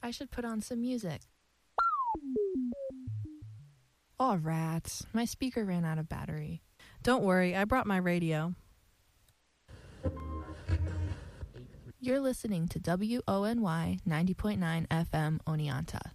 I should put on some music. Aw, rats. My speaker ran out of battery. Don't worry, I brought my radio. You're listening to WONY 90.9 FM Oneonta.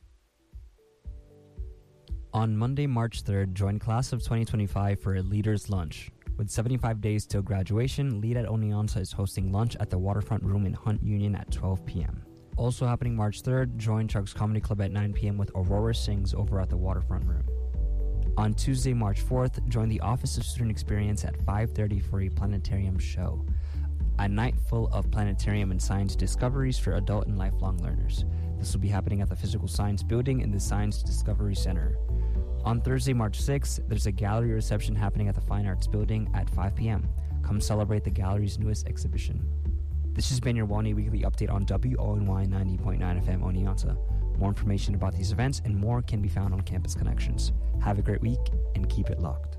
On Monday, March 3rd, join Class of 2025 for a Leaders Lunch. With 75 days till graduation, Lead at Oneonta is hosting lunch at the Waterfront Room in Hunt Union at 12 p.m. Also happening March 3rd, join Chuck's Comedy Club at 9 p.m. with Aurora Sings over at the Waterfront Room. On Tuesday, March 4th, join the Office of Student Experience at 5:30 for a planetarium show. A night full of planetarium and science discoveries for adult and lifelong learners. This will be happening at the Physical Science Building in the Science Discovery Center. On Thursday, March 6th, there's a gallery reception happening at the Fine Arts Building at 5 p.m. Come celebrate the gallery's newest exhibition. This has been your WONY Weekly Update on WONY 90.9 FM Oneonta. More information about these events and more can be found on Campus Connections. Have a great week and keep it locked.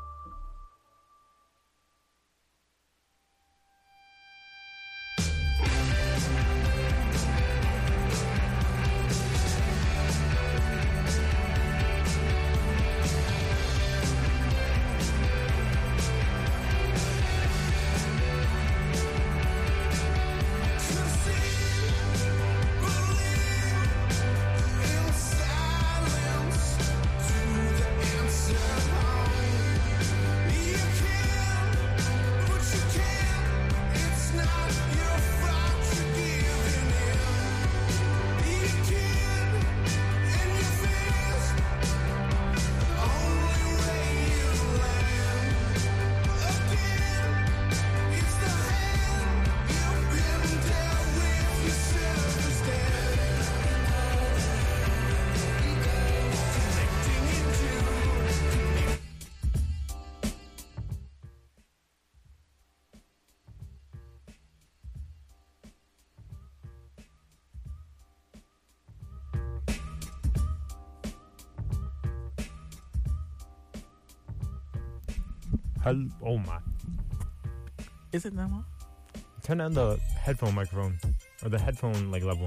Oh my. Is it that long? Turn on the headphone microphone. Or the headphone level.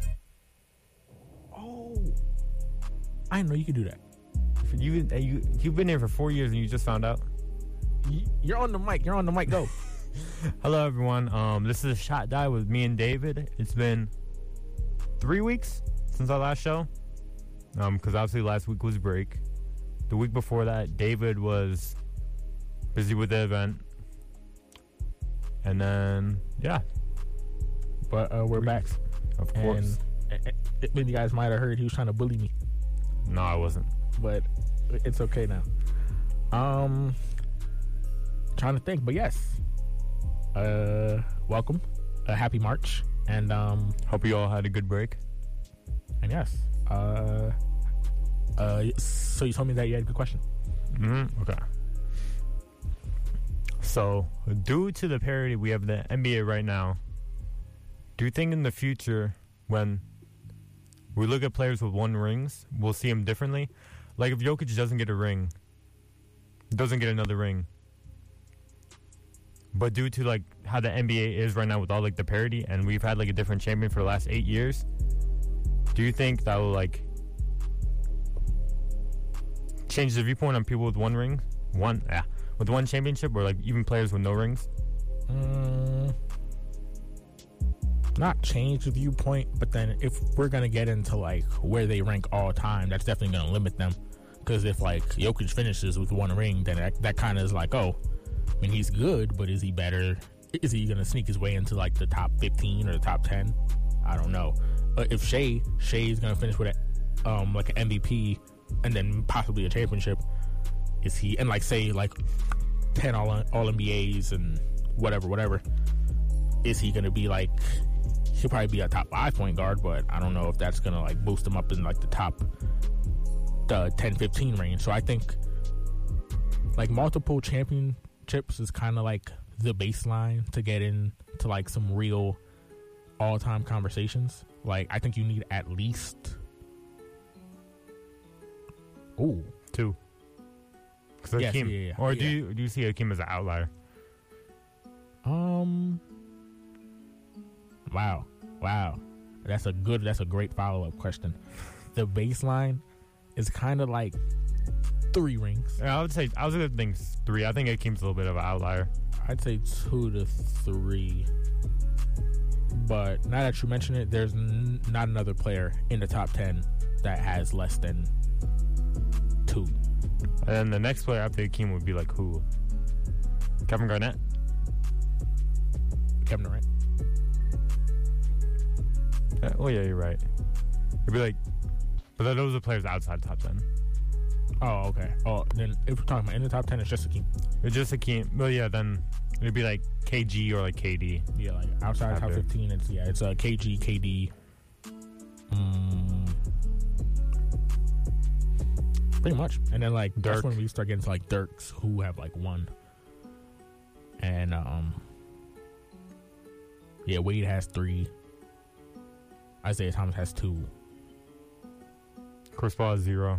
Oh. I didn't know you could do that. You've been here for 4 years and you just found out? You're on the mic. You're on the mic. Go. Hello, everyone. This is a Shot Die with me and David. It's been 3 weeks since our last show. Because obviously last week was break. The week before that, David was busy with the event. And then, yeah. But we're back. Of course. And you guys might have heard he was trying to bully me. No, I wasn't. But it's okay now. Trying to think, but yes. Welcome. Happy March. And hope you all had a good break. And yes. So you told me that you had a good question. Okay. So, due to the parity we have in the NBA right now, do you think in the future, when we look at players with 1 rings, we'll see them differently? Like, if Jokic doesn't get a ring, doesn't get another ring, but due to, like, how the NBA is right now with all, like, the parity, and we've had, like, a different champion for the last 8 years, do you think that will, like, change the viewpoint on people with 1 ring? With 1 championship, or like even players with no rings? Not change the viewpoint, but then if we're gonna get into like where they rank all time, that's definitely gonna limit them. Because if like Jokic finishes with 1 ring, then that kind of is like, oh, I mean he's good, but is he better? Is he gonna sneak his way into like the top 15 or the top 10? I don't know. But if Shay's gonna finish with like an MVP and then possibly a championship, is he, and like say like 10 all NBAs and whatever, is he gonna be like, he'll probably be a top 5 point guard, but I don't know if that's gonna like boost him up in like the top 10-15 range. So I think like multiple championships is kind of like the baseline to get into like some real all-time conversations. Like I think you need at least 2. Yes, Hakeem, yeah. Or do you see Hakeem as an outlier? Wow. That's a great follow-up question. The baseline is kind of like 3 rings. Yeah, I was gonna think 3. I think Akeem's a little bit of an outlier. I'd say 2 to 3. But now that you mention it, there's not another player in the top 10 that has less than 2. And then the next player after Akeem would be like who? Kevin Garnett? Kevin Durant. Oh yeah, you're right. It'd be like, but then those are players outside the top 10. Oh, okay. Oh, then if we're talking about in the top 10, it's just Akeem. It's just Akeem. Well, yeah, then it'd be like KG or like KD. Yeah, like outside top 15, it's KG, KD. Pretty much. And then like Dirk. That's when we start getting to like Dirks, who have like 1. And yeah, Wade has 3. Isaiah Thomas has 2. Chris Paul is 0.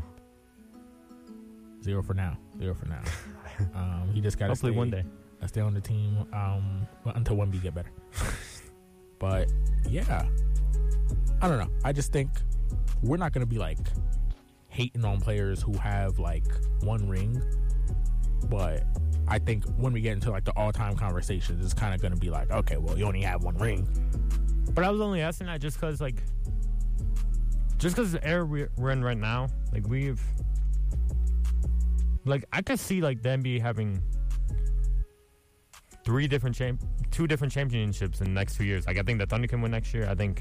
0 for now. He just got to hopefully one day stay on the team until Wemby get better. But yeah, I don't know. I just think we're not going to be like hating on players who have like 1 ring, but I think when we get into like the all-time conversations, it's kind of going to be like, okay, well, you only have 1 ring. But I was only asking that just because the era we're in right now, like we've, like I could see like the NBA having 2 different championships in the next 2 years. Like I think the Thunder can win next year. I think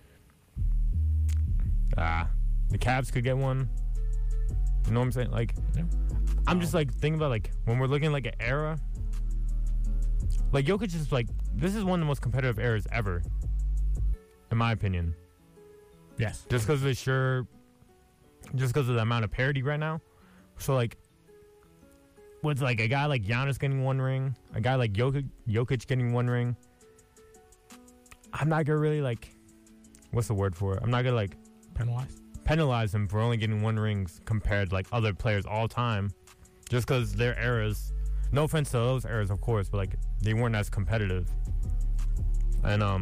the Cavs could get one. You know what I'm saying? Like, yeah. I'm just like thinking about like when we're looking like an era. Like Jokic is like, this is one of the most competitive eras ever, in my opinion. Yes. Just because of the amount of parity right now. So like, with like a guy like Giannis getting 1 ring, a guy like Jokic getting 1 ring, I'm not gonna really like, what's the word for it? I'm not gonna like penalize him for only getting 1 ring compared to like other players all time, just because their eras. No offense to those eras, of course, but like they weren't as competitive. And I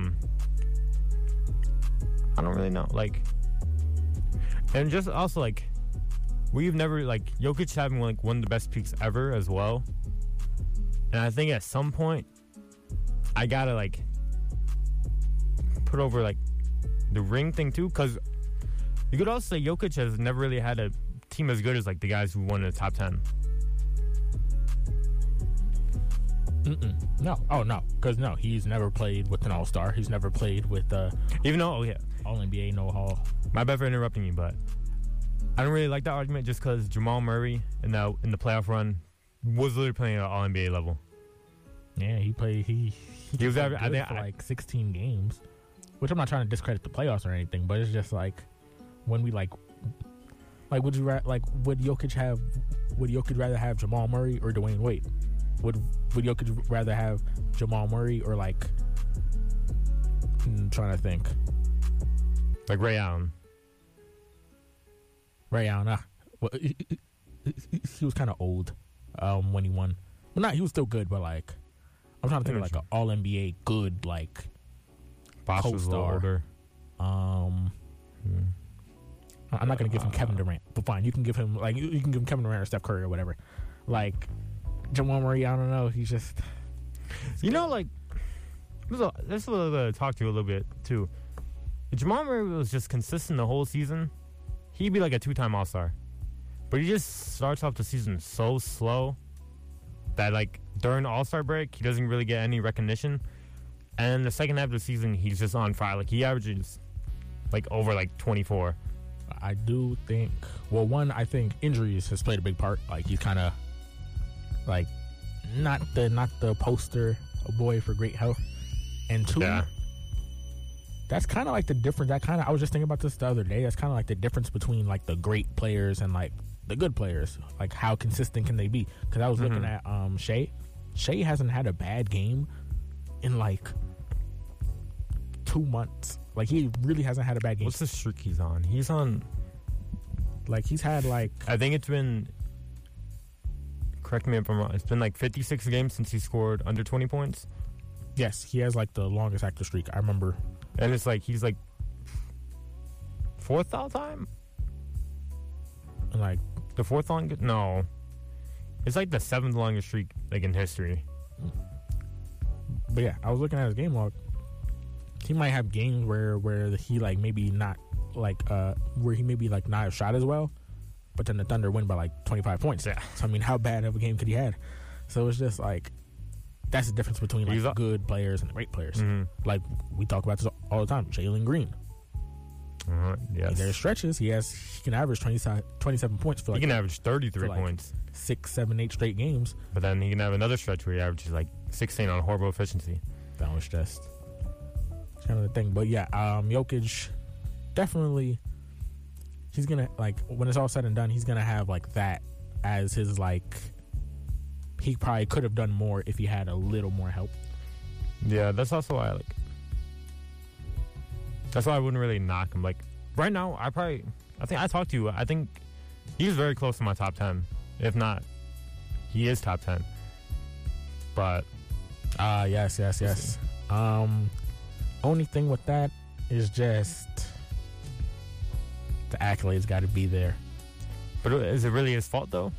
don't really know, like, and just also like, we've never like Jokic having like one of the best peaks ever as well. And I think at some point I gotta like put over like the ring thing too, because you could also say Jokic has never really had a team as good as like the guys who won in the top 10. No. Oh, no. Because, no, he's never played with an all-star. He's never played with even though, All-NBA, no Hall. My bad for interrupting you, but I don't really like that argument just because Jamal Murray in the playoff run was literally playing at All-NBA level. Yeah, he played. He was good for like 16 games, which I'm not trying to discredit the playoffs or anything, but it's just like when we like would Jokic rather have Jamal Murray or Dwayne Wade? Would Jokic rather have Jamal Murray or like, I'm trying to think, like Ray Allen? Well, he was kind of old when he won. Well, he was still good, but like, I'm trying to think of like an All-NBA good like Bosh was a little older. I'm not gonna give him Kevin Durant, but fine, you can give him like you can give him Kevin Durant or Steph Curry or whatever. Like Jamal Murray, I don't know. He's just, like, this is what I'm going to talk to you a little bit, too. If Jamal Murray was just consistent the whole season, he'd be like a 2-time All-Star. But he just starts off the season so slow that, like, during All-Star break, he doesn't really get any recognition. And the second half of the season, he's just on fire. Like, he averages, like, over, like, 24. I do think, well, one, I think injuries has played a big part. Like, he's kind of, like, not the poster boy for great health. And 2, that's kind of like the difference. I was just thinking about this the other day. That's kind of like the difference between like the great players and like the good players. Like how consistent can they be? Because I was looking at Shea. Shea hasn't had a bad game in like 2 months. Like he really hasn't had a bad game. What's the streak he's on? He's on, like, he's had like, I think it's been, correct me if I'm wrong, it's been like 56 games since he scored under 20 points. Yes, he has like the longest active streak. I remember. And it's like he's like fourth all time. And like, The fourth longest? No, it's like the seventh longest streak like in history. but yeah, I was looking at his game log. He might have games where he like maybe not like where he maybe like not have shot as well, but then the Thunder win by like 25 points. Yeah. So I mean, how bad of a game could he had? So it's just like that's the difference between like good players and great players. Mm-hmm. Like we talk about this all the time. Jalen Green. Yes. There's stretches he can average 27 points for like He can average 33 like points. 6, 7, 8 straight games. But then he can have another stretch where he averages like 16 on horrible efficiency. That was just kind of the thing. But yeah, Jokic definitely, he's gonna like when it's all said and done, he's gonna have like that as his like. He probably could have done more if he had a little more help. Yeah, that's also why that's why I wouldn't really knock him. Like right now, I think I talked to you. I think he's very close to my top 10. If not, he is top 10. But Yes. Only thing with that is just the accolades got to be there. But is it really his fault though?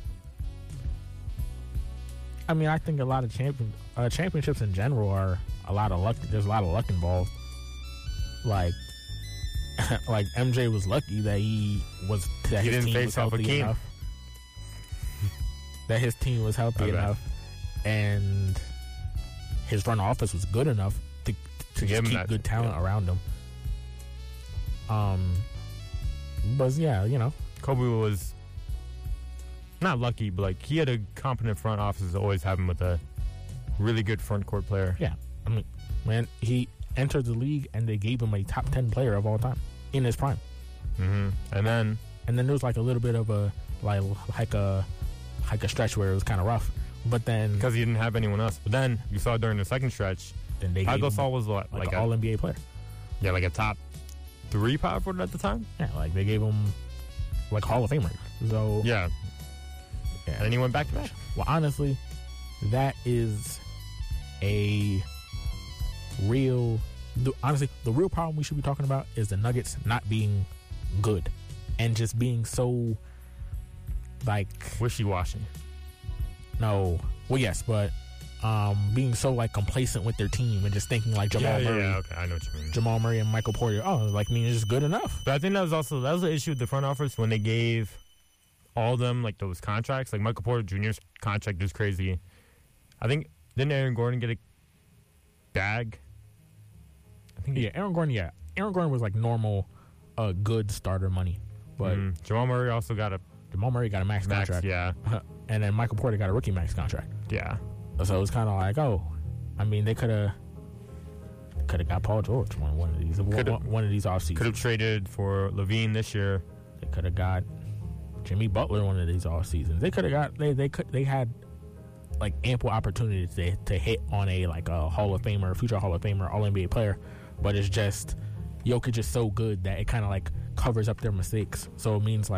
I mean, I think a lot of championships in general are a lot of luck. There's a lot of luck involved. Like MJ was lucky that he didn't team face was healthy Hakeem. enough. That his team was healthy enough, and his front office was good enough to just keep good talent around him. But yeah, Kobe was not lucky, but like he had a competent front office to always have him with a really good front court player. Yeah, I mean, man, he entered the league and they gave him a top 10 player of all time in his prime. Mm-hmm. And then there was like a little bit of a like a stretch where it was kind of rough, but then because he didn't have anyone else. But then you saw during the second stretch, then they Pau gave him Gasol was like an all NBA player. Yeah, like a top 3 power forward at the time. Yeah, like they gave him like Hall of Famer. So yeah. And then he went back to back. Well, honestly, that is a real. Honestly, the real problem we should be talking about is the Nuggets not being good and just being so like wishy-washy. No, well, yes, but being so like complacent with their team and just thinking like Jamal Murray. Yeah, okay, I know what you mean. Jamal Murray and Michael Porter. It's just good enough. But I think that was the issue with the front office when they gave all of them like those contracts. Like Michael Porter Jr.'s contract is crazy. I think didn't Aaron Gordon get a bag? I think Aaron Gordon. Yeah, Aaron Gordon was like normal, good starter money. But Jamal Murray also got a max contract. Yeah, and then Michael Porter got a rookie max contract. Yeah. So it was kind of like, I mean, they could have got Paul George one of these offseasons. Could have traded for Levine this year. They could have got Jimmy Butler one of these off seasons. They could have got they had like ample opportunities to hit on a Hall of Famer, future Hall of Famer, All NBA player, but it's just Jokic is so good that it kind of like covers up their mistakes. So it means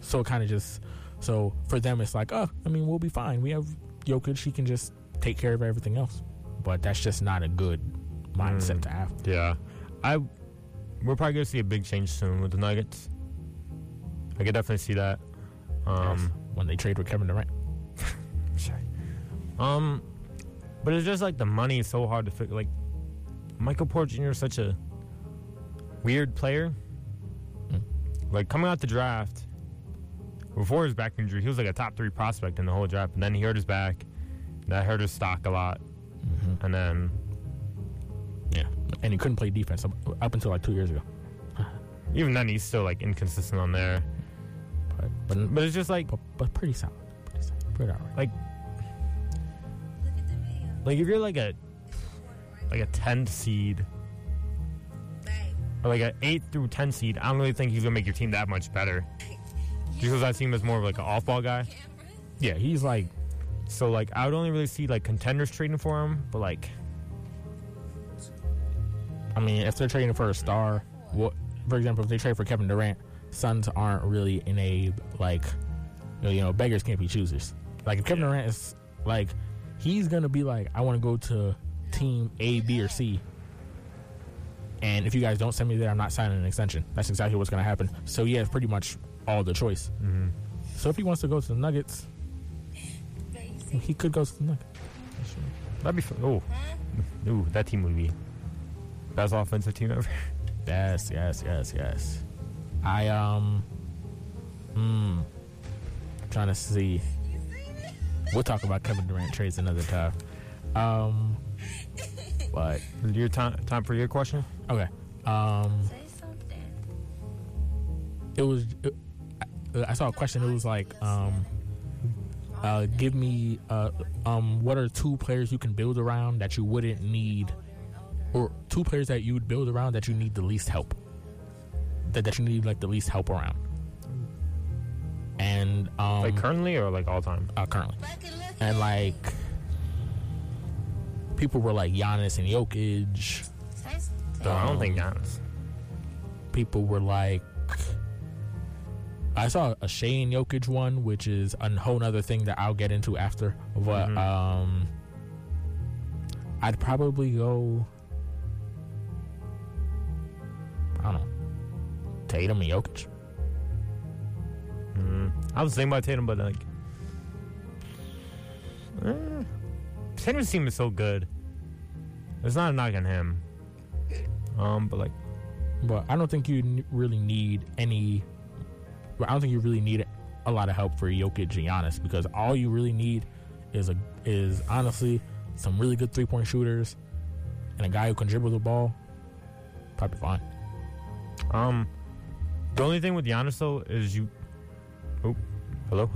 so for them it's like, we'll be fine. We have Jokic, he can just take care of everything else. But that's just not a good mindset to have. Yeah, we're probably gonna see a big change soon with the Nuggets. I could definitely see that. When they trade with Kevin Durant. Sure. But it's just like the money is so hard to figure. Like Michael Porter Jr. is such a weird player. Like coming out the draft, before his back injury, he was like a top 3 prospect in the whole draft. And then he hurt his back. That hurt his stock a lot. Mm-hmm. And then, and he couldn't play defense up until like 2 years ago. Even then, he's still like inconsistent on there. But it's just like, but pretty solid. Pretty all right. Like if you're like a 10th seed, or like an 8 through 10 seed, I don't really think he's gonna make your team that much better. Because that team is more of like an off-ball guy. Yeah, he's like. So like I would only really see like contenders trading for him, but like, I mean, if they're trading for a star, for example, if they trade for Kevin Durant, Suns aren't really in a beggars can't be choosers. Like if Kevin Durant is like, he's gonna be like, I want to go to team A, B, or C. And if you guys don't send me there, I'm not signing an extension. That's exactly what's going to happen. So he has pretty much all the choice. Mm-hmm. So if he wants to go to the Nuggets, he could go to the Nuggets. That'd be fun. Oh, ooh, that team would be best offensive team ever. Yes. Trying to see. We'll talk about Kevin Durant trades another time. But Your time for your question. okay. It was. I saw a question. It was like, give me what are two players you can build around that you wouldn't need, or two players that you would build around that you need the least help, that you need like the least help around. And Like currently or like all time? currently, and like people were like Giannis and Jokic. I don't think Giannis. People were like, I saw a Shea and Jokic one, which is a whole other thing that I'll get into after. But I'd probably go, I don't know, Tatum and Jokic. I was thinking about Tatum, but like, Tatum's team is so good. It's not a knock on him. But like, But I don't think you really need any. I don't think you really need a lot of help for Jokic and Giannis, because all you really need is honestly some really good 3-point shooters and a guy who can dribble the ball. Probably fine. the only thing with Giannis though is you. Oh, hello.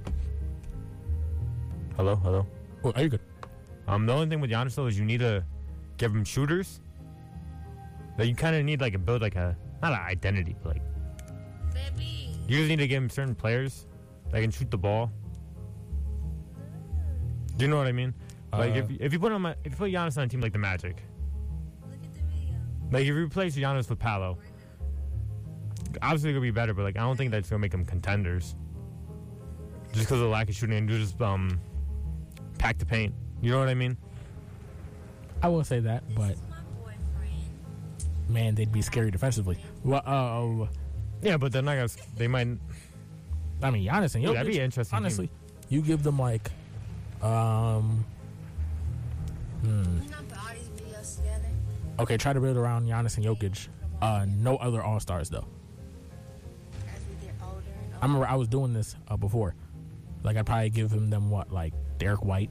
Oh, are you good? The only thing with Giannis though is you need to give him shooters. That you kind of need like a build like a not an identity, but like you just need to give him certain players that can shoot the ball. Do you know what I mean? Like if you put Giannis on a team like the Magic, like if you replace Giannis with Paolo, obviously it'll be better, but like I don't think that's gonna make them contenders. Just because of the lack of shooting and just pack the paint. You know what I mean? I will say that, but man, they'd be scary defensively. Well, yeah, but they're not gonna. They might. I mean, Giannis and Jokic. That'd be interesting. Honestly, you give them like, okay, try to build around Giannis and Jokic. No other All Stars though. I remember I was doing this before. Like I'd probably give them what, like Derek White.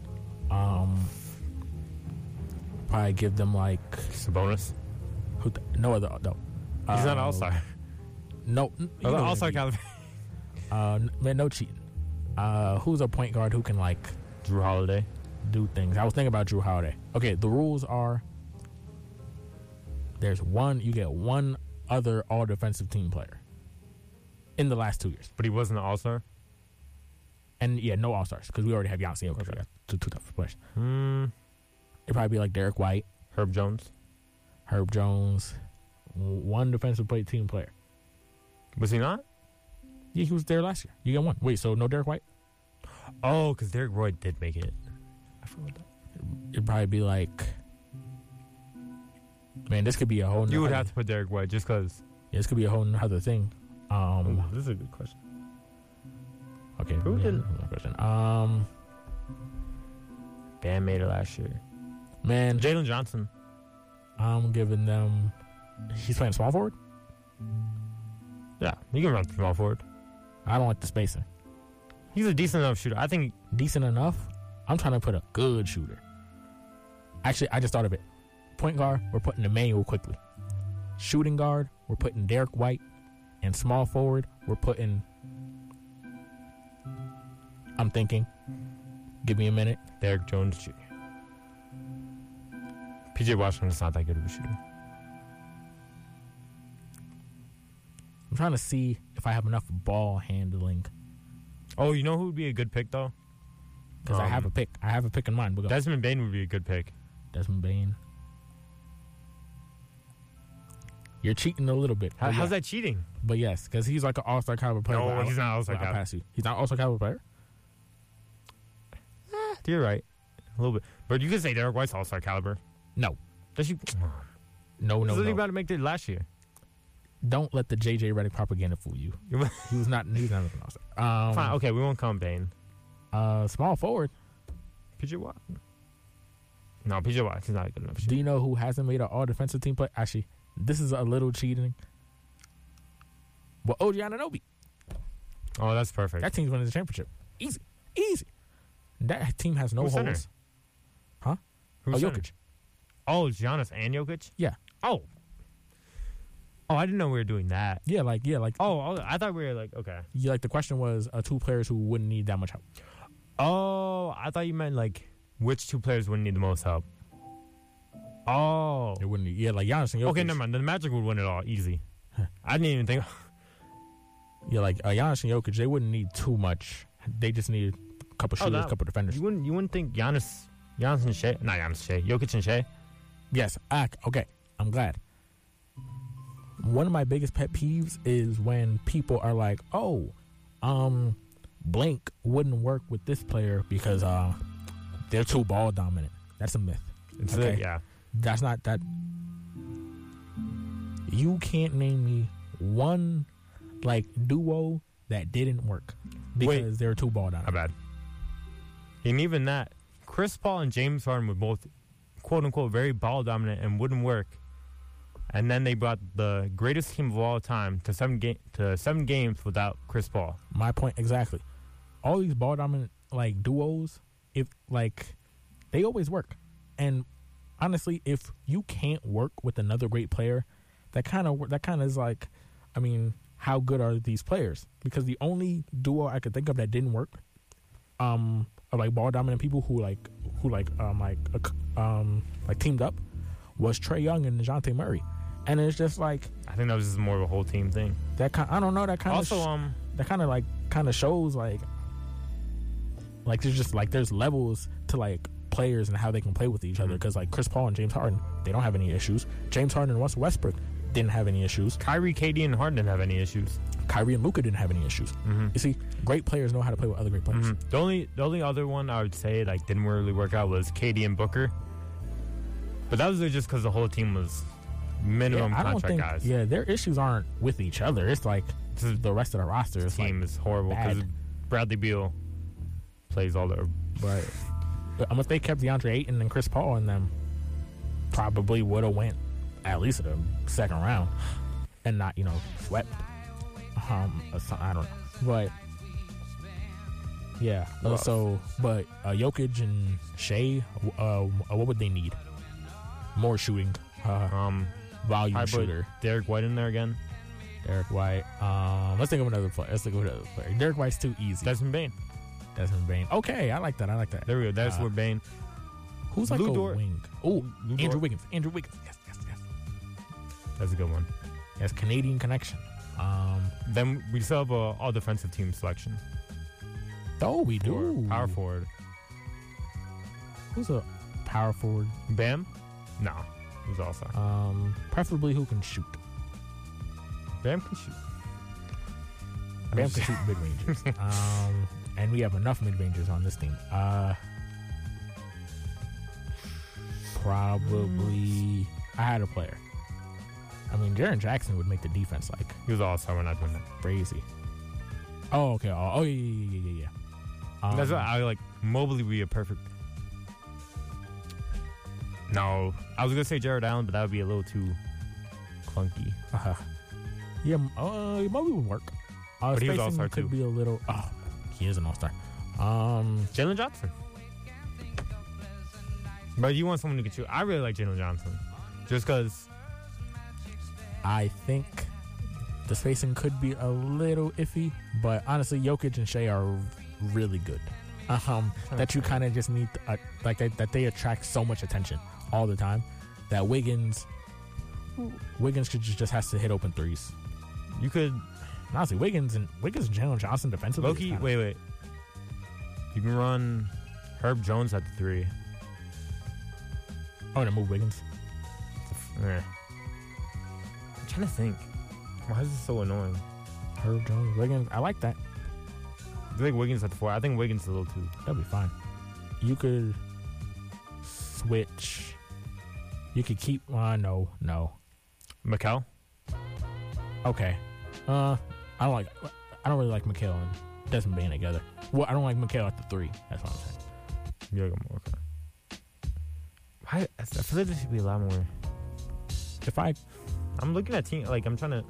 Probably give them like Sabonis. No other. No. He's not an All Star. No. All Star caliber. Man, no cheating. Who's a point guard who can like Drew Holiday do things? I was thinking about Drew Holiday. Okay, the rules are you get one other all defensive team player in the last 2 years. but he wasn't an All Star. And yeah, no all stars because we already have Giannis and Jokic. Okay. Two tough players. It'd probably be like Derek White, Herb Jones. one defensive team player. Was he not? Yeah, he was there last year. You get one. Wait, so no Derek White? Oh, because Derek Roy did make it. I forgot that. It'd probably be like, man, this could be a whole. You would have to put Derek White just because. Yeah, this could be a whole other thing. This is a good question. Okay. Who didn't? Question. Bam made it last year. Man, Jalen Johnson. I'm giving them. He's playing small forward. Yeah, you can run small forward. I don't like the spacing. He's a decent enough shooter. I think. Decent enough. I'm trying to put a good shooter. Actually, I just thought of it. Point guard, we're putting Emmanuel quickly. Shooting guard, we're putting Derek White. And small forward, we're putting. I'm thinking. Give me a minute. Derek Jones Jr. PJ Washington's not that good of a shooter. I'm trying to see if I have enough ball handling. Oh, you know who would be a good pick though? Because I have a pick. I have a pick in mind. We'll go. Desmond Bane would be a good pick. Desmond Bane. You're cheating a little bit. How's that cheating? But yes, because he's like an all-star caliber player. No, he's not all-star caliber. Pass you. He's not all-star caliber player? You're right. A little bit. But you could say Derek White's all-star caliber. No. Does you? No. He's literally about to make it last year. Don't let the JJ Redick propaganda fool you. He's not an all-star. Fine. Okay, we won't count Bane. Small forward. PJ Watt. No, PJ Watt. He's not good enough. Do you know who hasn't made an all-defensive team play? Actually, this is a little cheating. But OG Anunoby. Oh, that's perfect. That team's winning the championship. Easy. That team has no Who's center? holes. Huh? Who's center? Jokic. Oh, Giannis and Jokic? Yeah. Oh, I didn't know we were doing that. Yeah, like. Oh, I thought we were like, okay. Yeah, like the question was two players who wouldn't need that much help. Oh, I thought you meant like which two players wouldn't need the most help. Oh. It wouldn't need. Yeah, like Giannis and Jokic. Okay, never mind. The Magic would win it all. Easy. I didn't even think. Yeah, like Giannis and Jokic, they wouldn't need too much. They just need a couple shooters, a couple defenders. You wouldn't think Giannis and Shea, not Giannis, Shea, Jokic and Shea? Yes. Okay. I'm glad. One of my biggest pet peeves is when people are like, "Oh, blank wouldn't work with this player because they're too ball dominant." That's a myth. Okay. Yeah. That's not that. You can't name me one like duo that didn't work because they're too ball dominant. Not bad. And even that, Chris Paul and James Harden were both quote unquote very ball dominant and wouldn't work. And then they brought the greatest team of all time to seven games without Chris Paul. My point exactly. All these ball dominant like duos, if like they always work. And honestly, if you can't work with another great player, that kind of is like, I mean, how good are these players? Because the only duo I could think of that didn't work, are like ball dominant people who teamed up, was Trae Young and DeJounte Murray. And it's just like, I think that was just more of a whole team thing. I don't know, that kind of also that kind of shows like there's just like there's levels to like players and how they can play with each other. Because like Chris Paul and James Harden, they don't have any issues. James Harden and Russell Westbrook didn't have any issues. Kyrie, KD, and Harden didn't have any issues. Kyrie and Luka didn't have any issues. Mm-hmm. You see, great players know how to play with other great players. Mm-hmm. The only other one I would say like didn't really work out was KD and Booker. But that was just because the whole team was minimum contract guys. Yeah, their issues aren't with each other. It's like the rest of the roster. The team like is horrible because Bradley Beal plays all the. Right. If they kept DeAndre Ayton and Chris Paul in them, probably would have went at least to the second round and not, swept. I don't know. But, yeah. But Jokic and Shea, what would they need? More shooting. Volume shooter. Derek White in there again. Derek White. Let's think of another player. Derek White's too easy. Desmond Bane. Okay, I like that. There we go. That's where Bane. Who's like Lou a Dort. wing? Oh, Andrew Wiggins. Yes. That's a good one. Yes, Canadian connection. Then we still have a all defensive team selection. Oh, we do. Power forward. Who's a power forward? Bam? No. Who's also? Preferably who can shoot. Bam can shoot. Bam can shoot mid-rangers. And we have enough mid-rangers on this team. Probably I had a player. I mean, Jaren Jackson would make the defense like He was all-star. We're not doing that. crazy. Oh, okay. Oh, yeah. That's why I like Mobley would be a perfect. No, I was gonna say Jared Allen, but that would be a little too clunky. Yeah, Mobley would work. But he was all-star could too. be a little. Oh, he is an all-star. Jalen Johnson. But you want someone who can shoot. I really like Jalen Johnson, just because. I think the spacing could be a little iffy, but honestly, Jokic and Shea are really good. That you kind of just need, that they attract so much attention all the time that Wiggins just has to hit open threes. You could honestly Wiggins and Jalen Johnson defensively. Loki, wait. You can run Herb Jones at the 3. Oh, to move Wiggins. I'm trying to think. Why is this so annoying? Herb Jones, Wiggins. I like that. I think Wiggins at the 4. I think Wiggins is a little too. That'd be fine. You could switch You could keep. No. Mikel? Okay. I don't really like Mikel and Desmond Bain together. Well, I don't like Mikel at the 3. That's what I'm saying. Okay. I feel like there should be a lot more. I'm looking at team. Like, I'm trying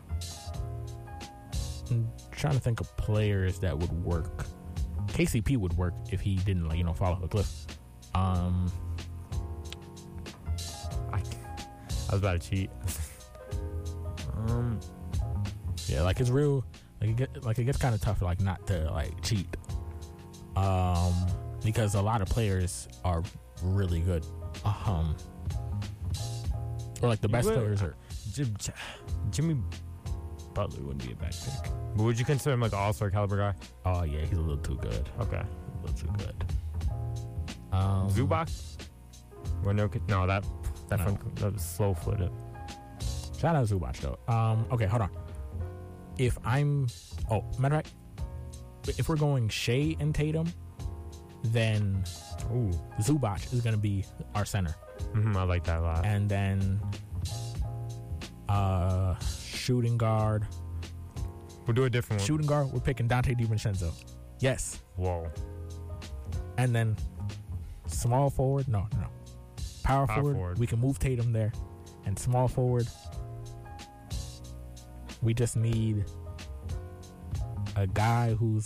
to think of players that would work. KCP would work if he didn't, fall off a cliff. I was about to cheat. Yeah, it's real. It gets kind of tough, not to cheat. Because a lot of players are really good. Or the best players are. Jimmy Butler wouldn't be a bad pick. But would you consider him an all-star caliber guy? Oh yeah, he's a little too good. Okay, A little too good. Zubac? No, that was slow-footed. Shout out Zubac though. Okay, hold on. Matter of fact, if we're going Shea and Tatum, then Zubac is gonna be our center. I like that a lot. And then shooting guard. We'll do a different one. Shooting guard, we're picking Dante DiVincenzo. Yes. Whoa. And then small forward, no. Power forward, we can move Tatum there. And small forward, we just need a guy who's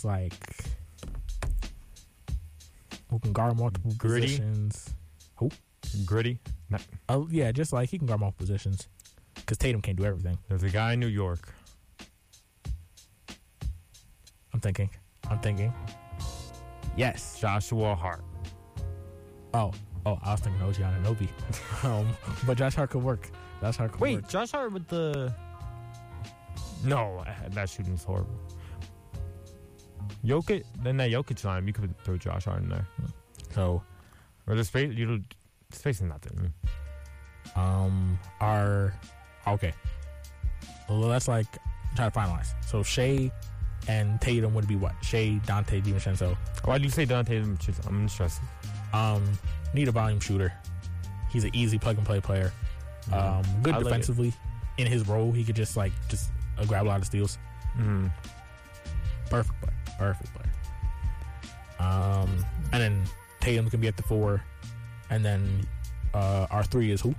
who can guard multiple positions. Who? Gritty? Oh yeah, just he can guard multiple positions. Because Tatum can't do everything. There's a guy in New York. I'm thinking. Yes. Joshua Hart. Oh, I was thinking OG Anunoby. But Josh Hart could work. Wait, Josh Hart with the... No, that shooting's horrible. Jokic, then that Jokic line, you could throw Josh Hart in there. So... Or the space, space is not there. Okay. Well, let's try to finalize. So Shea and Tatum would be what? Shea, Dante DiVincenzo. Why do you say Dante? I'm interested. Need a volume shooter. He's an easy plug and play player. Good defensively. In his role, he could just grab a lot of steals. Perfect player. And then Tatum can be at the 4, and then our 3 is who?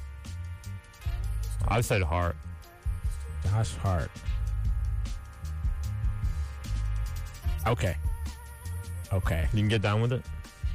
I said Hart. Josh Hart. Okay. You can get down with it?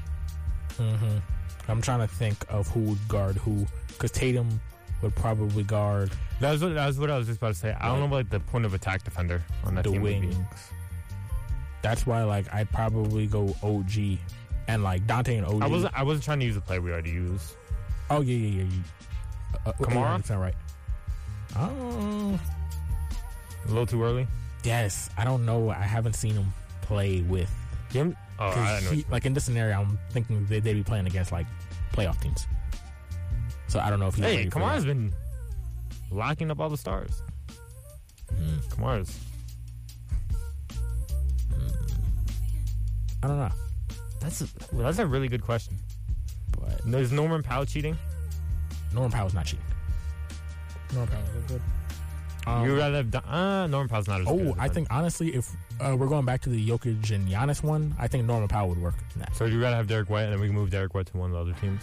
I'm trying to think of who would guard who, because Tatum would probably guard. That's what I was just about to say. I don't know the point of attack defender on that the team. Wings. That's why I'd probably go OG and Dante and OG. I wasn't trying to use a player we already used. Oh yeah. Kamara? That's not right. Oh, a little too early. Yes, I don't know. I haven't seen him play with him. Oh, I don't know. In this scenario, I'm thinking they'd be playing against playoff teams. So I don't know if he's. Hey, Kamara's been locking up all the stars. Kamara's. I don't know. That's a really good question. But there's Norman Powell cheating. Norman Powell's not cheating. Norman Powell is good. You'd rather have Norman Powell's not as good. I think honestly, if we're going back to the Jokic and Giannis one, I think Norman Powell would work in that. So you'd rather have Derek White, and then we can move Derek White to one of the other teams.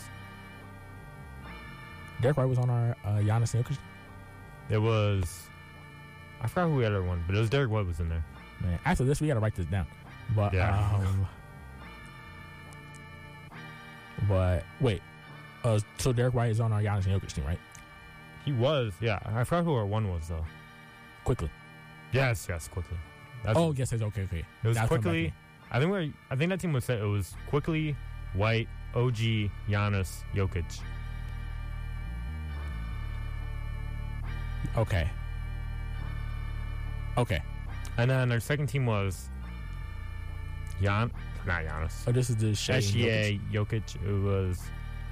Derek White was on our Giannis and Jokic. It was. I forgot who we had our one, but it was Derek White was in there. Man, after this, we got to write this down. But yeah. But wait, so Derek White is on our Giannis and Jokic team, right? He was, yeah. I forgot who our one was though. Quickly. Yes, Quickly. Yes, okay. It was Quickly. I think that team was set. It was Quickly, White, OG, Giannis, Jokic. Okay. And then our second team was not Giannis. Oh, this is the SGA, Jokic. It was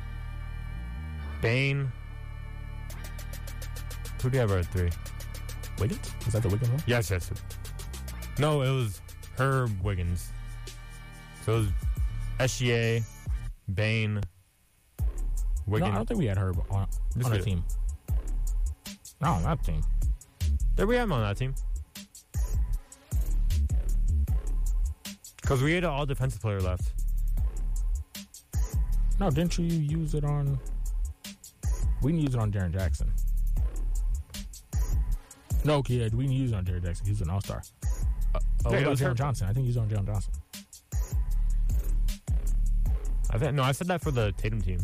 Bane. Who do you have at 3? Wiggins? Was that the Wiggins one? Yes. No, it was Herb Wiggins. So it was SGA, Bane, Wiggins. No, I don't think we had Herb on our team. No, on that team. Did we have him on that team? Because we had an all-defensive player left. No, didn't you use it on... We didn't use it on Jaren Jackson. No, yeah, we didn't use it on Jaren Jackson. He was an all-star. What about Jalen Johnson? I think he was on Jalen Johnson. I said that for the Tatum team.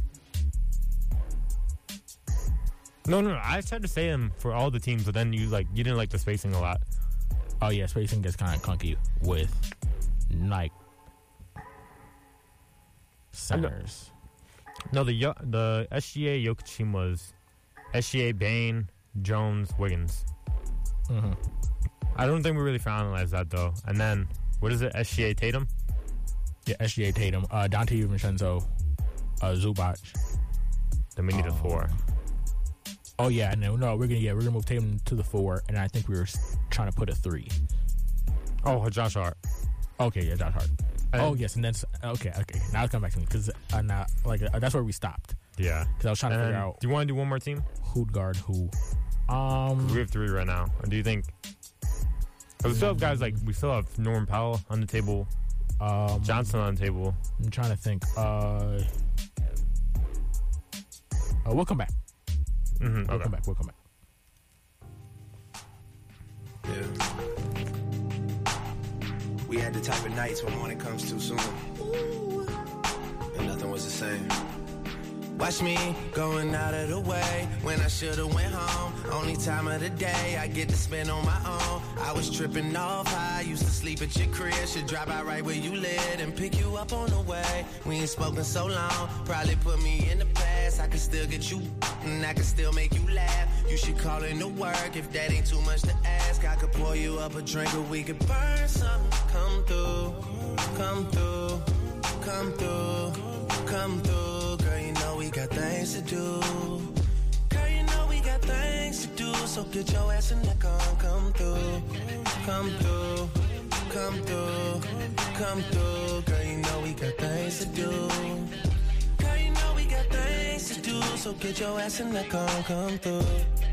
No, I tried to say him for all the teams, but then you didn't like the spacing a lot. Oh yeah, spacing gets kind of clunky with centers. No, the SGA Jokic team was SGA, Bane, Jones, Wiggins. Mm-hmm. I don't think we really finalized that though. And then what is it? SGA Tatum. Yeah, SGA Tatum, Dante DiVincenzo, Zubac. Then we need a 4. Oh yeah, we're gonna move Tatum to the 4, and I think we were trying to put a 3. Oh, Josh Hart. Okay, yeah, Josh Hart. Yes, and then okay. Now it's coming back to me because that's where we stopped. Yeah, because I was trying to figure out. Do you want to do one more team? Who'd guard who? We have 3 right now. Or do you think? We still have guys we still have Norman Powell on the table. Johnson on the table. I'm trying to think. We'll come back. Mm-hmm, We'll come back. Yeah. We had the type of nights when morning comes too soon. And nothing was the same. Watch me going out of the way when I should've went home. Only time of the day I get to spend on my own. I was tripping off high, used to sleep at your crib. Should drive out right where you live and pick you up on the way. We ain't spoken so long, probably put me in the past. I can still get you and I can still make you laugh. You should call in to work if that ain't too much to ask. I could pour you up a drink or we could burn something. Come through, come through, come through, come through. Girl, you know we got things to do. Girl, you know we got things to do. So get your ass in the car, come through, come through, come through, come through. Girl, you know we got things to do. Girl, you know we got things to do. So get your ass in the car, come through.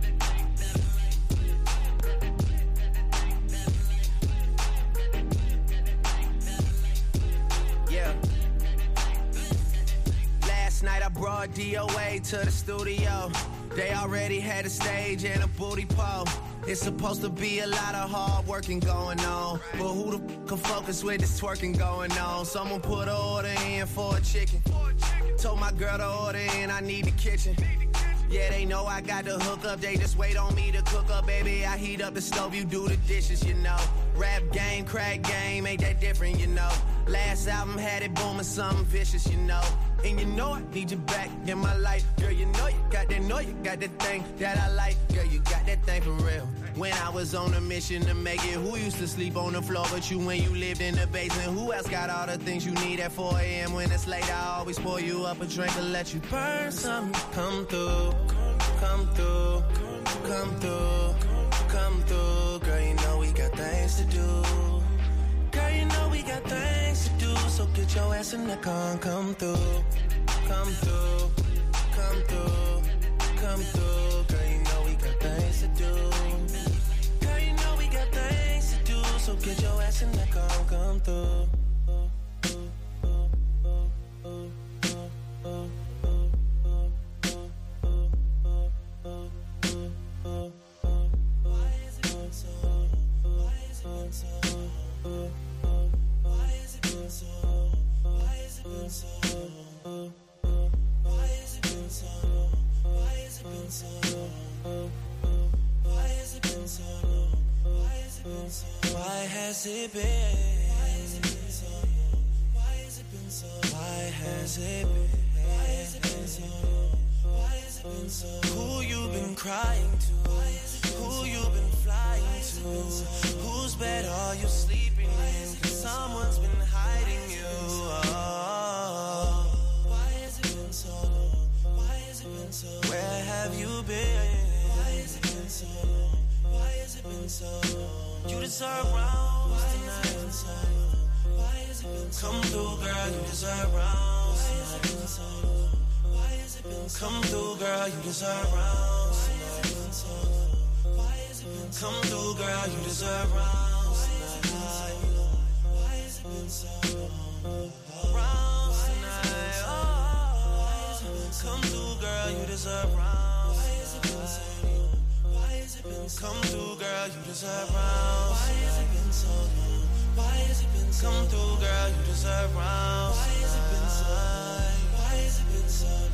Night I brought DOA to the studio. They already had a stage and a booty pole. It's supposed to be a lot of hard working going on, but who the f can focus with this twerking going on? Someone put an order in for a chicken. Told my girl to order in, I need the kitchen. Yeah, they know I got the hook up, they just wait on me to cook up, baby. I heat up the stove, you do the dishes, you know. Rap game, crack game, ain't that different, you know. Last album had it booming, something vicious, you know. And you know I need you back in my life. Girl, you know you got that thing that I like. Girl, you got that thing for real. When I was on a mission to make it, who used to sleep on the floor but you when you lived in the basement? Who else got all the things you need at 4 a.m. when it's late? I always pour you up a drink and let you burn something. Come through, come through, come through, come through. Girl, you know we got things to do. Girl, you know we got things to do. So get your ass in the car and come through, come through, come through, come through. Girl, you know we got things to do. Girl, you know we got things to do. So get your ass in the car and come through. Why has it been? Why has it been so long? Why has it been so long? Why has it been? Why has it been so long? Why has it been so long? Who you been crying to? Who you been flying to? Whose bed are you sleeping in? 'Cause someone's been hiding you. Oh. Why has it been so long? Why has it been so long? Where have you been? Why has it been so long? Why has it been so long? You deserve rounds tonight. Why has it been so long? Come through, girl, you deserve rounds tonight. Come through, girl, you deserve rounds tonight. Come through, girl, you deserve rounds tonight. Rounds tonight. Oh, come through, girl, you deserve rounds tonight. Come through, girl, you deserve rounds. Why has it been so long? Why has it been so long? Come through, girl, you deserve rounds. Why has it been so long? Why has it been so long?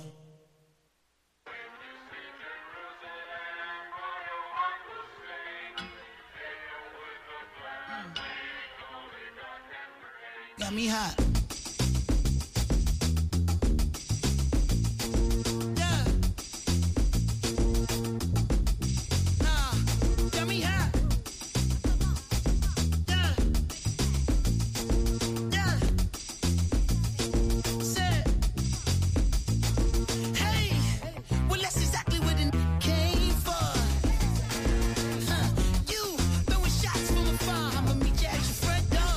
Got me hot. Yeah. Got me hot. Yeah. Yeah. Said. Hey. Well, that's exactly what it came for. You throwing shots from afar. I'ma meet you at your front door.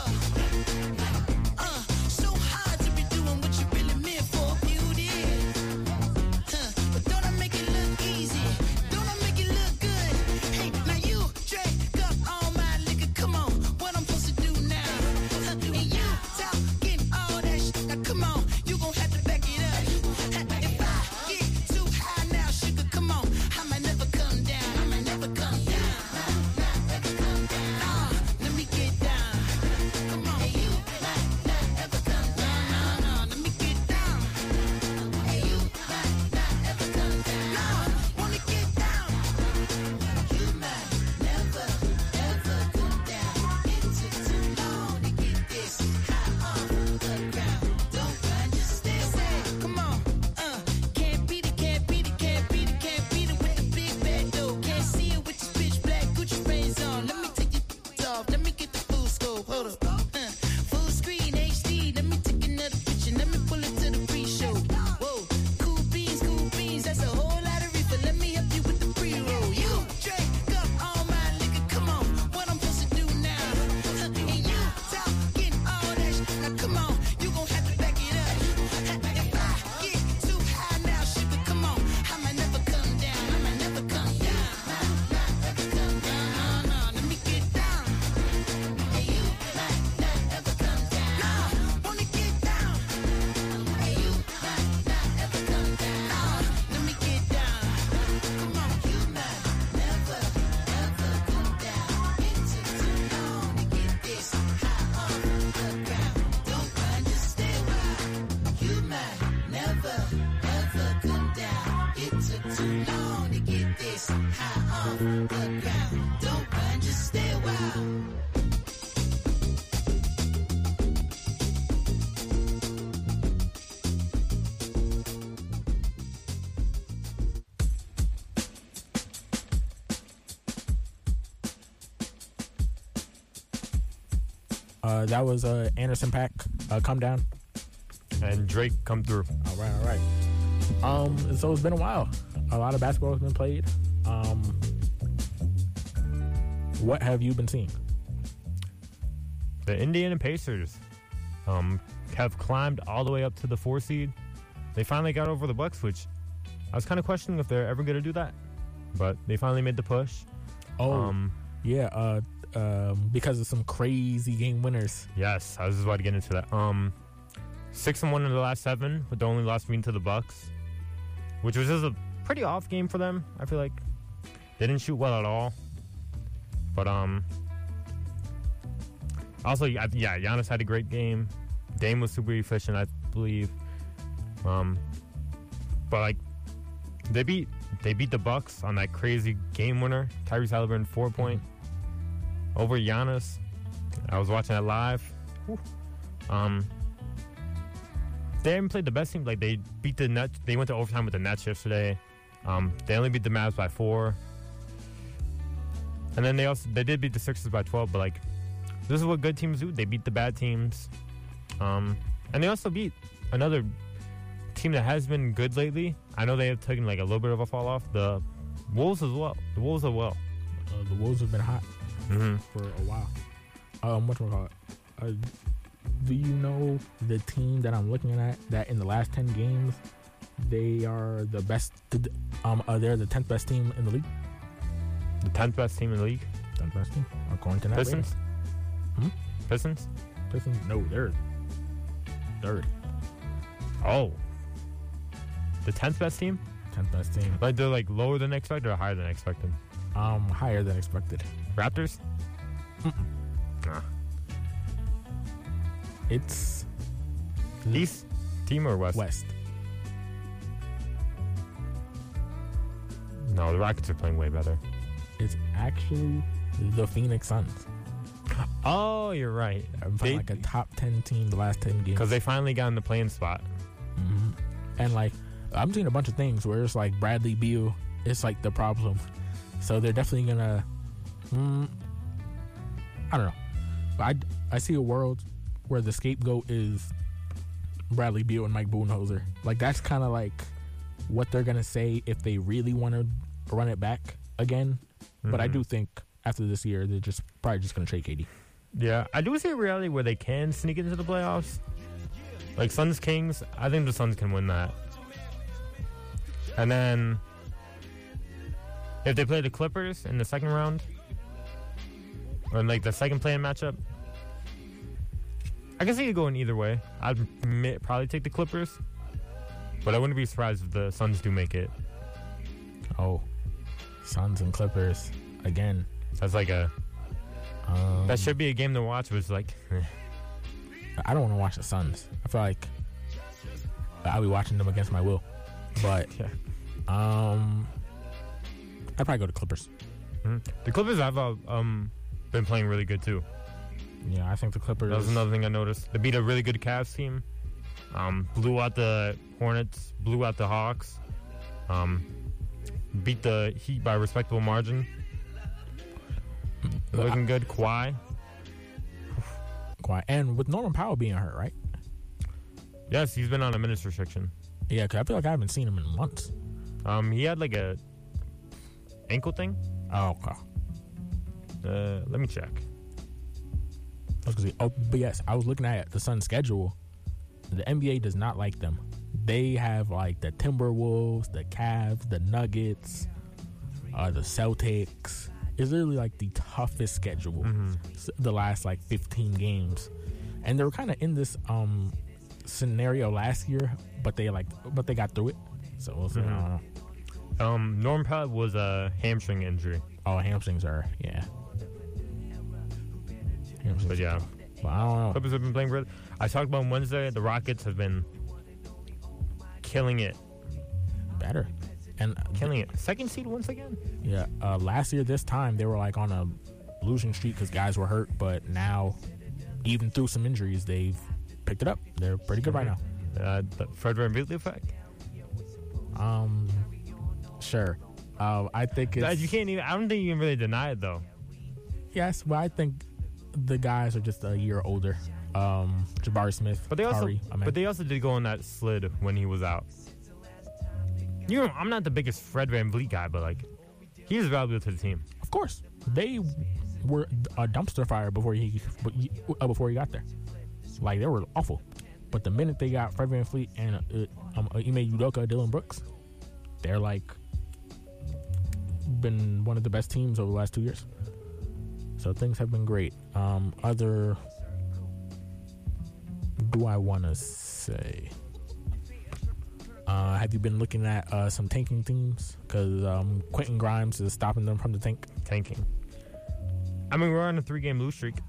So hard to be doing what you really meant for, beauty. But don't I make it look easy? Don't I make it look good? Hey, now you drank up all my liquor. Come on, what I'm supposed to do now? And you talking all that shit. Now come on, you gon' have to back it up. If I get too high now, sugar, come on, I might never come down. I might never come down. Never come down. Let me get down. Come on, hey, you might not ever come down. No, let me get down. Hey, you might not ever come down. No, wanna get down. You might never ever come down. It took too long to get this high off the ground. Don't run, just stay away. Come on, can't beat it, can't beat it, can't beat it, can't beat it with the big bad dough. Can't see it with your pitch black Gucci frames on. Let me take your off. Let me get the full scope. Hold up. Full screen HD. Let me take another picture. Let me pull it to the pre-show. Whoa, cool beans. That's a whole lot of reefer. Let me help you with the pre-roll. You drank up all my liquor. Come on, what I'm supposed to do now? And you talking all that shit. Now come on, you gon' have to back it up. If I get too high now, sugar, come on, I might never come down. I might never come down. Never come down. No, let me get down. Hey, you might not ever come down. No, wanna get down. Hey, you might not ever come down. Let me get down. Come on, you might never ever come down. It took too long to get this high off the ground. Don't run, just stay around. You might never ever come down. It took too long to get this high off the ground. Don't run, just stay around. That was Anderson .Paak, Come Down. And Drake come through. All right. So it's been a while. A lot of basketball has been played. What have you been seeing? The Indiana Pacers have climbed all the way up to the 4 seed. They finally got over the Bucks, which I was kind of questioning if they're ever going to do that. But they finally made the push. Because of some crazy game winners. Yes, I was just about to get into that. 6-1 in the last 7, with the only loss being to the Bucks, which was just a pretty off game for them. I feel like they didn't shoot well at all. But also, Giannis had a great game. Dame was super efficient, I believe. But like they beat the Bucks on that crazy game winner, Tyrese Halliburton 4-point over Giannis. I was watching that live. They haven't played the best team. Like, they beat the Nets. They went to overtime with the Nets yesterday. They only beat the Mavs by 4. And then they did beat the Sixers by 12. But like, this is what good teams do. They beat the bad teams. And they also beat another team that has been good lately. I know they have taken like a little bit of a fall off. The Wolves as well. The Wolves have been hot for a while. Whatchamacallit? Do you know the team that I'm looking at that in the last 10 games They are the best. They're the 10th best team in the league. The 10th best team in the league. 10th best team, according to that. Pistons. Pistons. Pistons. No, they're third. Oh. The 10th best team. 10th best team. Like they're like lower than expected or higher than expected. Higher than expected. Raptors. Nah. It's East team or West? West. No, the Rockets are playing way better. It's actually the Phoenix Suns. Oh, you're right. They like a top 10 team the last 10 games. Because they finally got in the playing spot. Mm-hmm. And like, I'm seeing a bunch of things where it's like Bradley Beal is like the problem. So they're definitely gonna. I don't know. But I see a world where the scapegoat is Bradley Beal and Mike Budenholzer. Like that's kind of like what they're gonna say if they really want to run it back again. Mm-hmm. But I do think after this year they're probably just gonna trade KD. Yeah, I do see a reality where they can sneak into the playoffs. Like Suns Kings, I think the Suns can win that. And then if they play the Clippers in the second round, or in like the second play-in matchup, I can see it going either way. I'd probably take the Clippers, but I wouldn't be surprised if the Suns do make it. Oh, Suns and Clippers again. That's like a. That should be a game to watch. But it's like, I don't want to watch the Suns. I feel like I'll be watching them against my will. But yeah. I'd probably go to Clippers. Mm-hmm. The Clippers have been playing really good too. Yeah, I think the Clippers. That was another thing I noticed. They beat a really good Cavs team. Blew out the Hornets. Blew out the Hawks. Beat the Heat by a respectable margin. Looking good. Kawhi. And with Norman Powell being hurt, right? Yes, he's been on a minutes restriction. Yeah, because I feel like I haven't seen him in months. He had like a ankle thing. Oh, okay. Let me check. But yes, I was looking at the Suns' schedule. The NBA does not like them. They have like the Timberwolves, the Cavs, the Nuggets, the Celtics. It's literally like the toughest schedule. The last like 15 games, and they were kind of in this scenario last year, but they got through it. So we'll see. I don't know. Norm Powell was a hamstring injury. Oh, hamstrings are But yeah, well, I don't know. Clippers have been playing really. I talked about on Wednesday. The Rockets have been killing it. Better. And killing it. Second seed once again. Yeah. Last year, this time they were like on a losing streak because guys were hurt. But now, even through some injuries, they've picked it up. They're pretty good right now. The Fred VanVleet effect. Sure. I think it's. You can't even. I don't think you can really deny it though. Yes, but I think the guys are just a year older. Jabari Smith. But they also did go on that slid when he was out. You know, I'm not the biggest Fred VanVleet guy, but like, he's valuable to the team. Of course, they were a dumpster fire before he got there. Like they were awful, but the minute they got Fred VanVleet and Ime Udoka, Dylan Brooks, they're like been one of the best teams over the last 2 years. So things have been great. Do I want to say? Have you been looking at some tanking teams? Because Quentin Grimes is stopping them from the tanking. I mean, we're on a 3-game lose streak.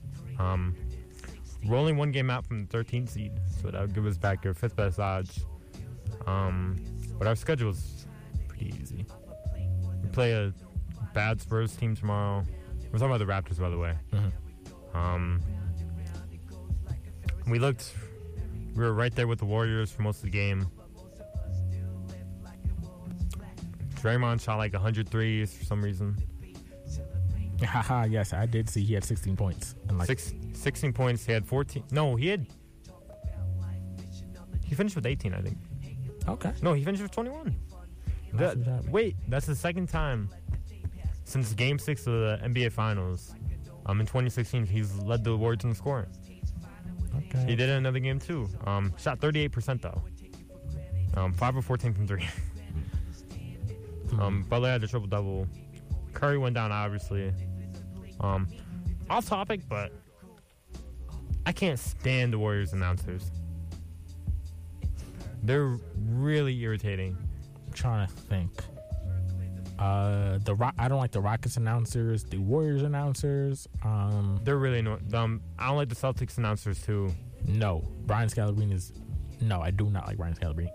We're only 1 game out from the 13th seed, so that would give us back our 5th best odds. But our schedule is pretty easy. We play a bad Spurs team tomorrow. We're talking about the Raptors, by the way. Mm-hmm. We were right there with the Warriors for most of the game. Draymond shot like 100 threes for some reason. Haha, yes, I did see he had 16 points. And like 16 points, he had 14. No, he finished with 18, I think. Okay. No, he finished with 21. That's the second time since Game 6 of the NBA Finals. In 2016, he's led the Warriors in scoring. Okay. He did it in another game too. Shot 38% though. 5 of 14 from 3. Butler had the triple-double. Curry went down, obviously. Off topic, but I can't stand the Warriors announcers. They're really irritating. I'm trying to think. I don't like the Rockets announcers, the Warriors announcers. They're really annoying. I don't like the Celtics announcers, too. No, Brian Scalabrine is. No, I do not like Brian Scalabrine.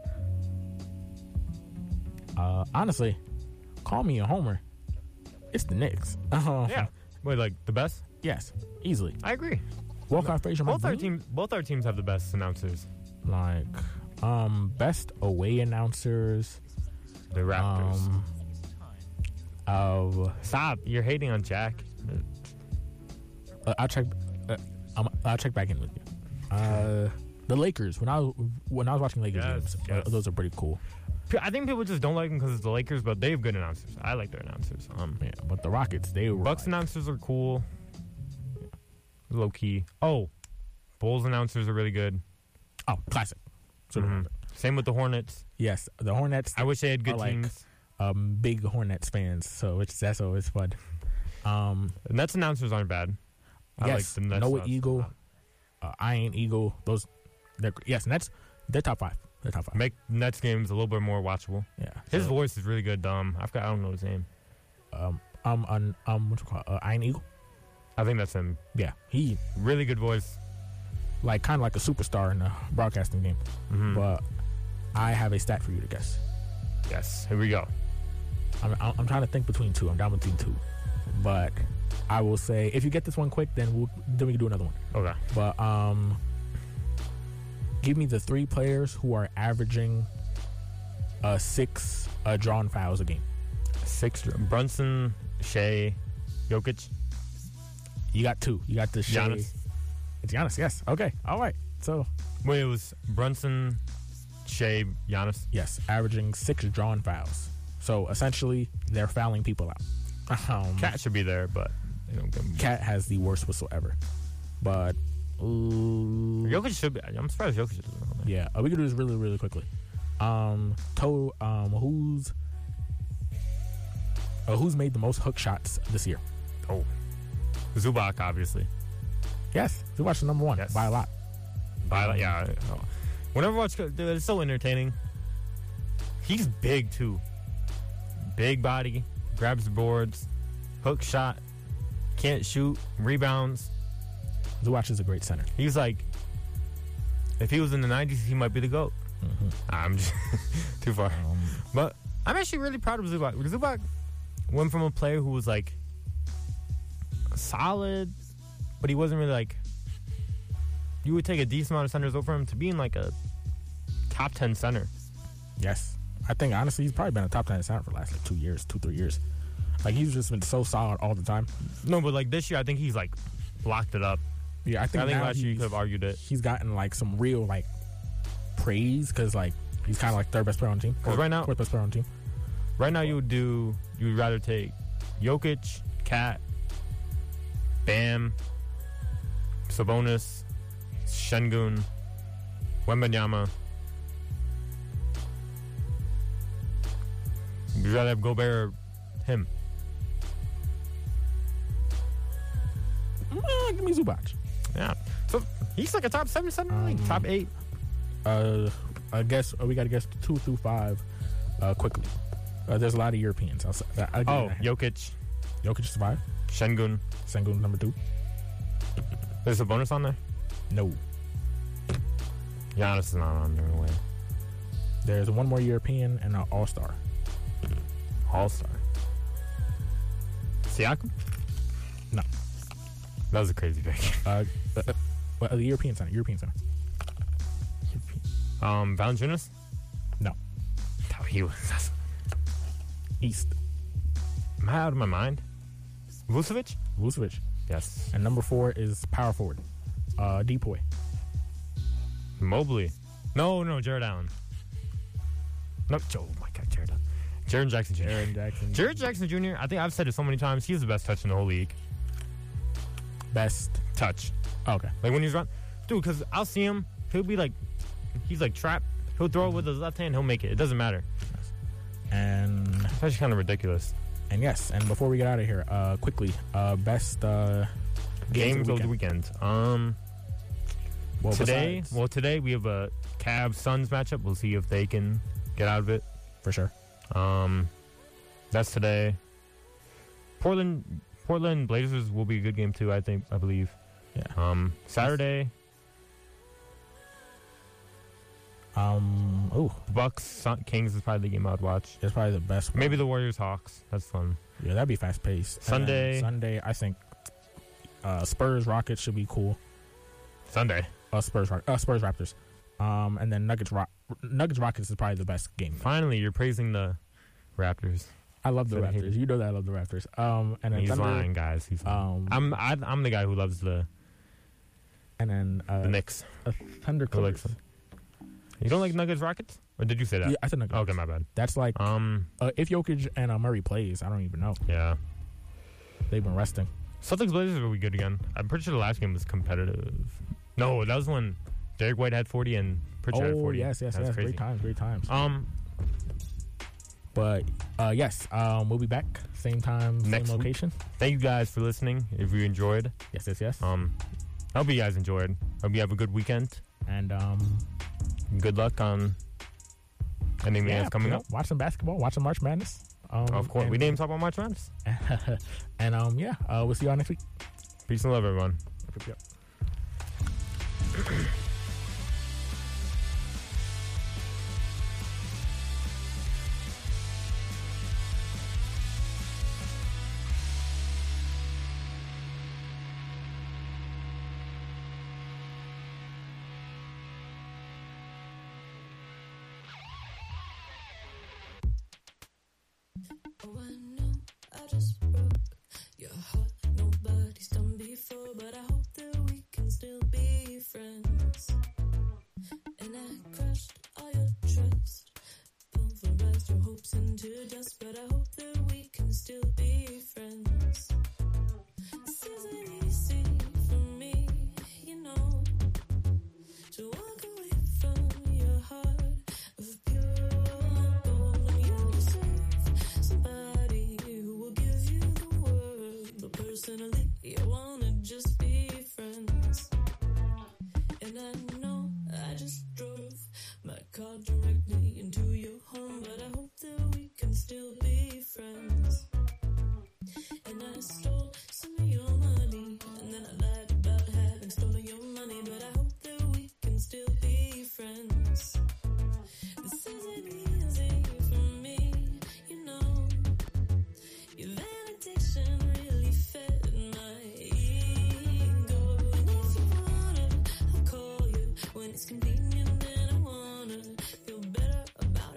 Honestly, call me a homer. It's the Knicks. Yeah. Wait, like, the best? Yes, easily. I agree. Walker Frazier. Both our teams have the best announcers. Like, best away announcers. The Raptors. Stop! You're hating on Jack. I'll check. I'll check back in with you. The Lakers. When I was watching Lakers games, those are pretty cool. I think people just don't like them because it's the Lakers, but they have good announcers. I like their announcers. Yeah, but the Rockets, they were Bucks announcers are cool. Low key. Oh, Bulls announcers are really good. Oh, classic. Same with the Hornets. Yes, the Hornets. I wish they had good teams. Big Hornets fans, so that's always fun. Nets announcers aren't bad. I like the Nets. Noah Eagle, Iron Eagle. Those, Nets. They're top 5. They're top 5. Make Nets games a little bit more watchable. Yeah, his voice is really good. I don't know his name. what you call Iron Eagle? I think that's him. Yeah, he really good voice. Like kind of like a superstar in a broadcasting game. Mm-hmm. But I have a stat for you to guess. Yes, here we go. I'm trying to think between two. I'm down between two, but I will say if you get this one quick, then we can do another one. Okay. But give me the 3 players who are averaging 6 drawn fouls a game. 6. Brunson, Shea, Jokic. You got 2. You got the Shea. Giannis. It's Giannis. Yes. Okay. All right. So. Wait, it was Brunson, Shea, Giannis. Yes, averaging 6 drawn fouls. So essentially, they're fouling people out. Cat should be there, but they don't give him. Cat has the worst whistle ever. But Jokic should be. I'm surprised Jokic isn't on there. Yeah, we can do this really, really quickly. Who's made the most hook shots this year? Oh, Zubac, obviously. Yes, Zubac's the number 1 by a lot. Yeah. Whenever I watch, it's so entertaining. He's big too. Big body, grabs the boards, hook shot, can't shoot, rebounds. Zubac is a great center. He's like, if he was in the 90s, he might be the GOAT. Mm-hmm. I'm just too far. But I'm actually really proud of Zubac. Zubac went from a player who was like solid, but he wasn't really like, you would take a decent amount of centers over him to being like a top 10 center. Yes. I think, honestly, he's probably been a top 10 center for the last, 2 years, 3 years. Like, he's just been so solid all the time. No, but, like, this year, I think he's, like, locked it up. Yeah, I think last year you could have argued it. He's gotten, like, some real, like, praise because, like, he's kind of, like, third best player on the team. Because right now, fourth best player on the team. Right now, you would rather take Jokic, Cat, Bam, Sabonis, Şengün, Wembanyama. You'd rather have Gobert or him? Give me Zubac. Yeah. So he's like a top 7 center in the league. Top 8. I guess we got to guess 2 through 5 quickly. There's a lot of Europeans. Jokic. Jokic is 5. Şengün. Şengün number 2. There's a bonus on there? No. Giannis is not on there. No way. There's one more European and an All-Star. All-Star. Siakam? No. That was a crazy pick. The European center. Valanciunas? No. Oh, he was East. Am I out of my mind? Vucevic? Yes. And number 4 is power forward. Depoy. Mobley. No, Jared Allen. No, oh my God, Jared Allen. Jaren Jackson Jr. Jaren Jackson Jr., I think I've said it so many times, he's the best touch in the whole league. Best touch. Oh, okay. Like when he's run. Dude, because I'll see him, he'll be like, he's like trapped. He'll throw it with his left hand. He'll make it. It doesn't matter. And It's actually kind of ridiculous. yes, and before we get out of here, quickly, best Games of the weekend. Well, Today besides- we have a Cavs Suns matchup. We'll see if they can get out of it. for sure. That's today. Portland Blazers will be a good game too. I believe. Yeah. Saturday. Bucks Kings is probably the game I'd watch. It's probably the best one. Maybe the Warriors Hawks. That's fun. Yeah, that'd be fast paced. Sunday, I think Spurs Rockets should be cool. Sunday. Spurs Raptors. And then Nuggets Rockets is probably the best game. Finally, you're praising the Raptors. I love the So I hate Raptors. it. You know that I love the Raptors. And then He's Thunder, lying, guys. He's lying. I'm the guy who loves the and then Knicks. Thunder Clippers. You don't like Nuggets Rockets? Or did you say that? Yeah, I said Nuggets. Okay, my bad. That's like if Jokic and Murray plays, I don't even know. Yeah. They've been resting. Celtics Blazers will be good again. I'm pretty sure the last game was competitive. No, that was when Derek White had 40 and Pritchard had 40. Yes. That's crazy. Great times. But yes, we'll be back same time, Next same week. location. Thank you guys for listening. If you enjoyed, Yes. I hope you guys enjoyed. Hope you have a good weekend. And Good luck on anything that's coming up. Watch some basketball. Watch some March Madness. Of course, and, we didn't talk about March Madness. and we'll see y'all next week. Peace and love, everyone. Yep. Oh, I know I just broke your heart. Nobody's done before, but I hope that we can still be friends. And I crushed all your trust, pulverized your hopes into dust, but I hope that we can still be friends. This isn't easy for me, you know, to walk away from your heart of pure gold. And you deserve somebody who will give you the world, but personally, I wanna just be friends. And I know I just drove my car directly into your home, but I hope that we can still be friends. And I stole some of your money, and then I lied about having stolen your money, but I hope that we can still be friends. This isn't easy for me, you know. Your validation really fed my ego. And if you wanna, I'll call you when it's convenient, and I wanna feel better about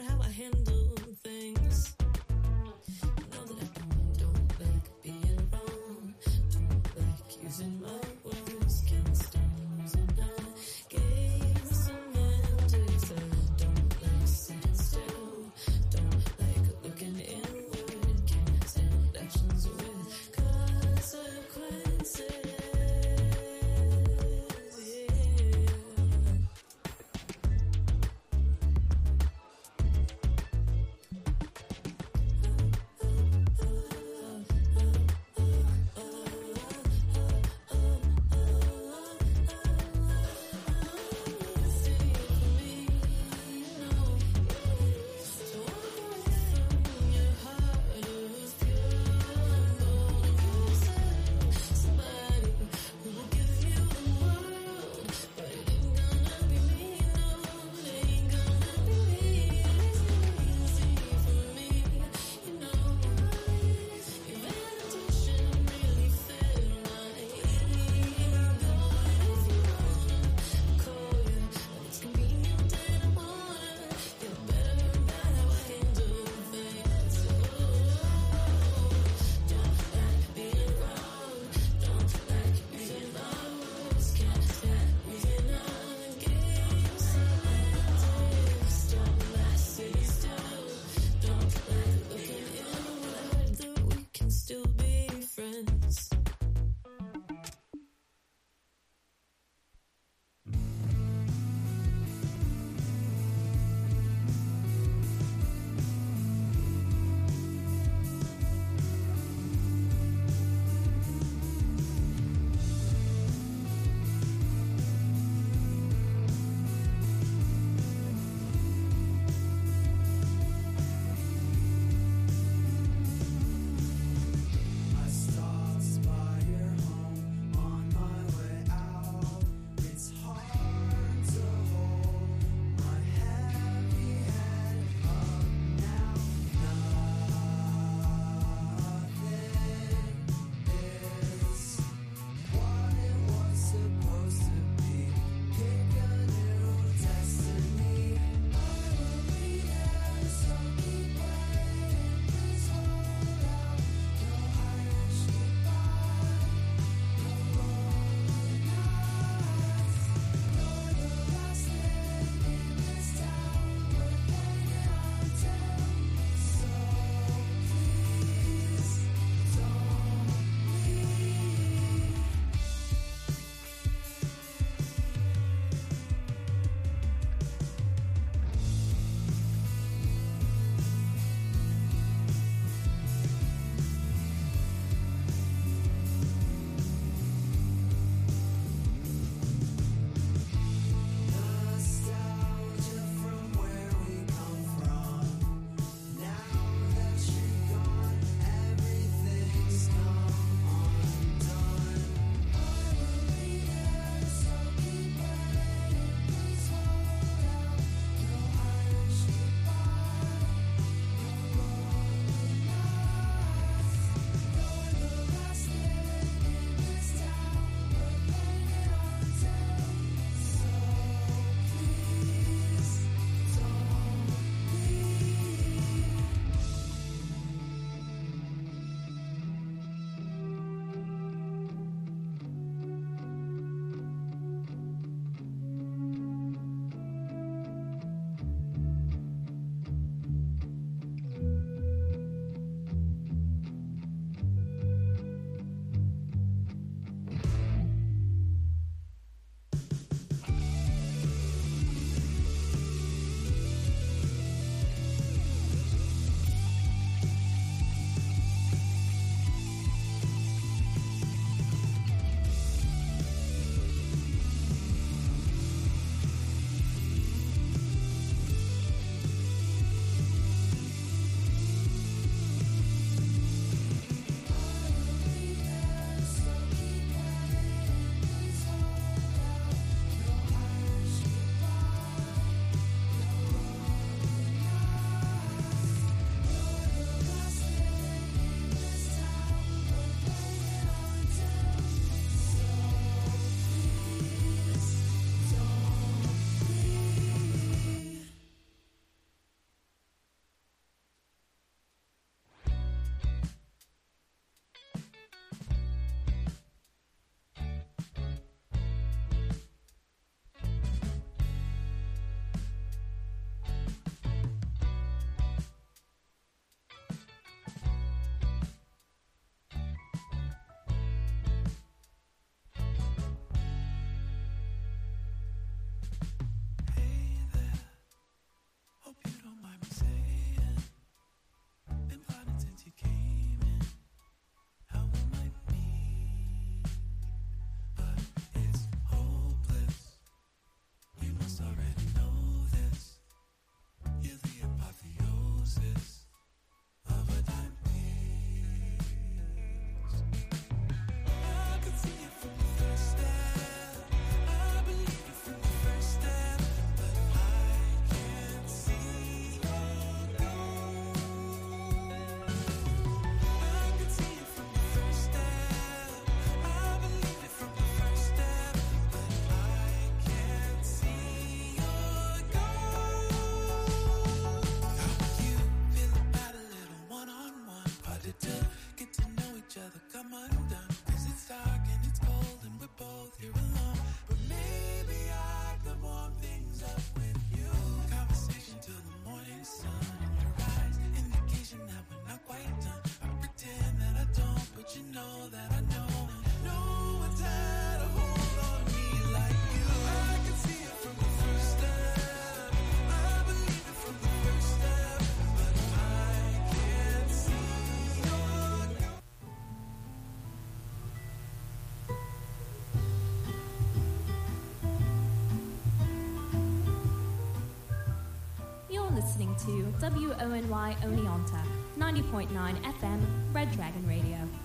listening to WONY Oneonta, 90.9 FM, Red Dragon Radio.